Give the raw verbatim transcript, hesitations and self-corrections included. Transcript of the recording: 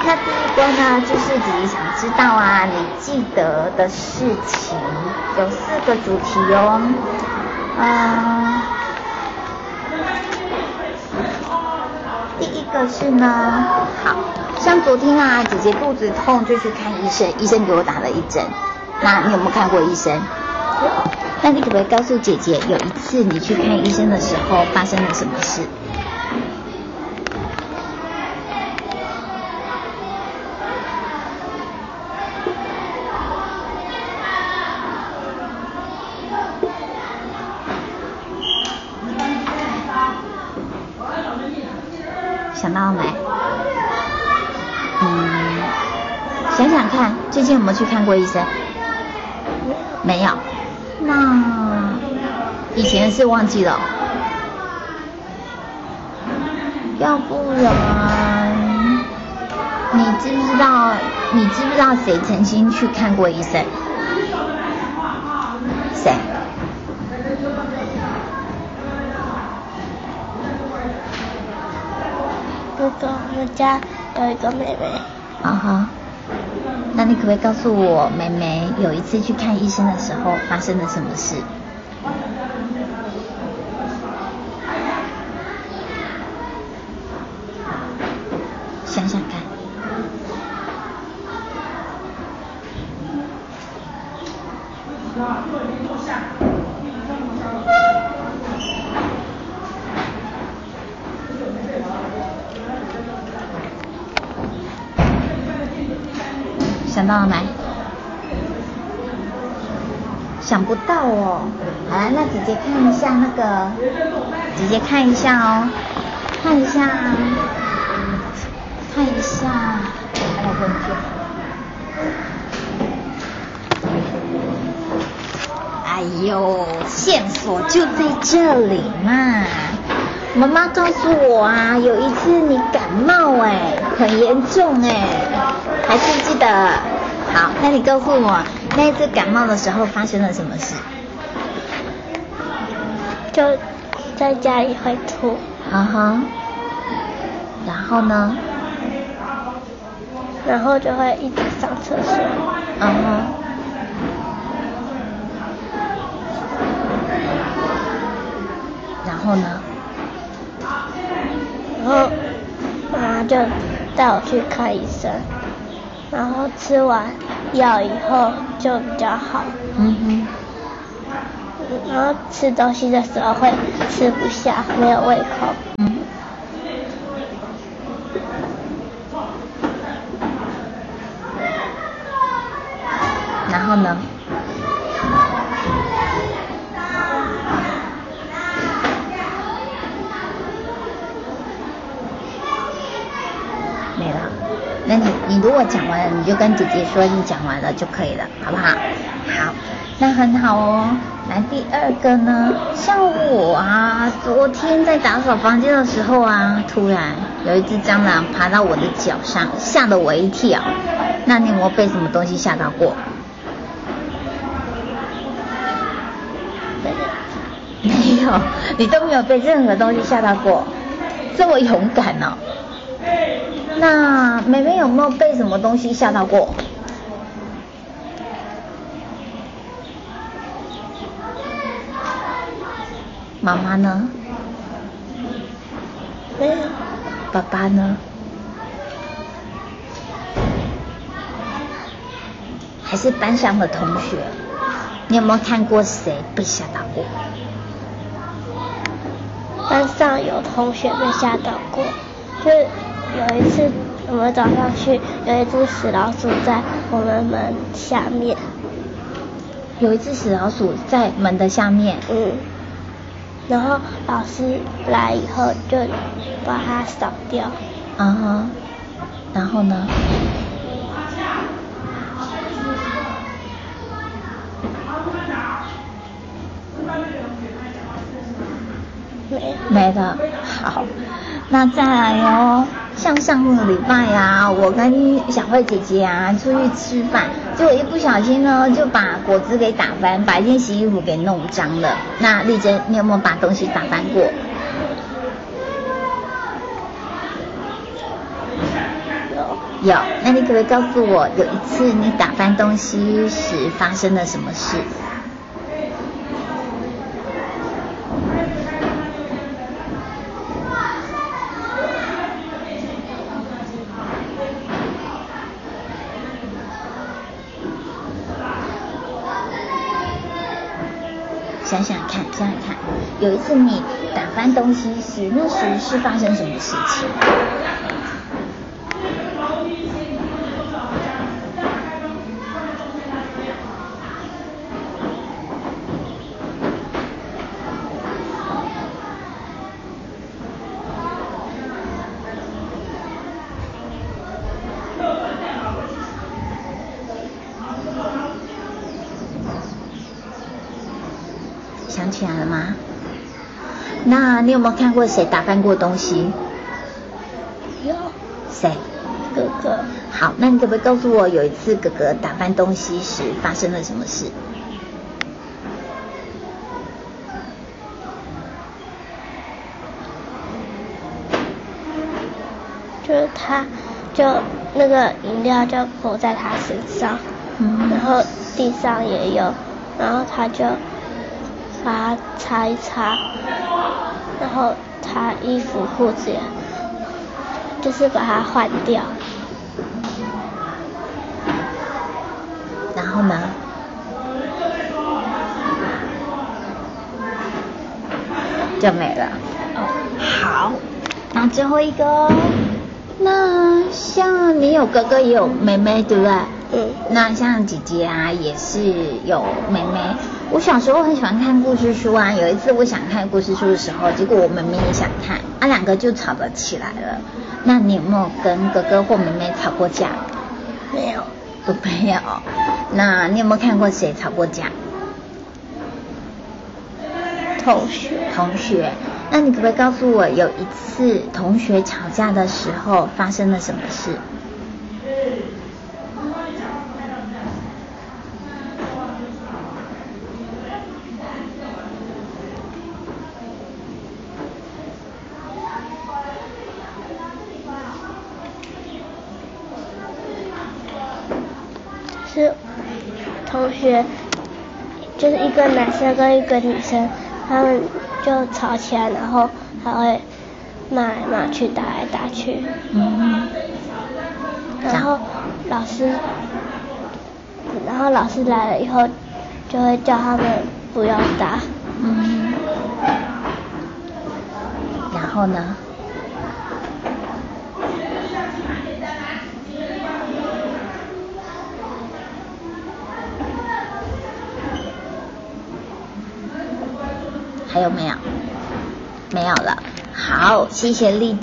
那第一关呢，就是姐姐想知道啊，你记得的事情，有四个主题哦。嗯，第一个是呢，好像昨天啊，姐姐肚子痛就去看医生，医生给我打了一针。那你有没有看过医生？有。那你可不可以告诉姐姐，有一次你去看医生的时候发生了什么事？想到了没？嗯，想想看，最近有没有去看过医生？没有。那以前是忘记了。要不然，你知不知道？你知不知道谁曾经去看过医生？谁？ 那个我们家有一个妹妹。 啊哈，那你可不可以告诉我，妹妹有一次去看医生的时候发生了什么事？想想看。想到了没？想不到哦。好了，那姐姐看一下那个，姐姐看一下哦，看一下，看一下，来问卷。哎呦，线索就在这里嘛！妈妈告诉我啊，有一次你感冒哎，很严重哎，还记不记得？好，那你告诉我，那一次感冒的时候发生了什么事？ 就在家里会吐。 啊哈。然后呢？ 然后就会一直上厕所。 嗯哼。然后呢？ 然后妈妈就带我去看医生，然后吃完药以后就比较好。 嗯哼。 然后吃东西的时候会吃不下，没有胃口。 嗯。然后呢？没了。那你你如果讲完了，你就跟姐姐说你讲完了就可以了，好不好？好，那很好哦。来第二个呢，像我啊，昨天在打扫房间的时候啊，突然有一只蟑螂爬到我的脚上，吓得我一跳。那你有没有被什么东西吓到过？没有，你都没有被任何东西吓到过，这么勇敢哦。那妹妹有没有被什么东西吓到过？妈妈呢？ 没有。 爸爸呢？还是班上的同学？你有没有看过谁被吓到过？ 班上有同学被吓到过，就是有一次我们早上去，有一只死老鼠在我们门下面。 有一只死老鼠在门的下面。 嗯。然后老师来以后就把它扫掉。 啊哈。然后呢？ 没没了。好，那再来哦。像上个礼拜啊，我跟小慧姐姐啊出去吃饭，结果一不小心呢就把果汁给打翻，把一件洗衣服给弄脏了。那丽珍，你有没有把东西打翻过？ 有。 有，那你可不可以告诉我，有一次你打翻东西时发生了什么事？想想看，想想看，有一次你打翻东西时，那时是发生什么事情？想起来了吗？那你有没有看过谁打翻过东西？ 有。 谁？ 哥哥。 好，那你可不可以告诉我，有一次哥哥打翻东西时发生了什么事？ 就是他，就那个饮料就泼在他身上，嗯、然后地上也有，然后他就把它擦一擦，然后他衣服裤子也就是把它换掉。 然后呢？就没了。哦，好，那最后一个哦。那像你有哥哥也有妹妹，对不对？ 嗯。 那像姐姐啊，也是有妹妹。我小时候很喜欢看故事书啊，有一次我想看故事书的时候，结果我妹妹也想看，啊，两个就吵得起来了。那你有没有跟哥哥或妹妹吵过架？ 没有。 都没有。那你有没有看过谁吵过架？ 同学。 同学。那你可不可以告诉我，有一次同学吵架的时候发生了什么事？ 是同学，就是一个男生跟一个女生，他们就吵起来，然后还会骂来骂去，打来打去。嗯。然后老师，然后老师来了以后，就会叫他们不要打。嗯。 然后呢？还有没有？没有了。好，谢谢丽。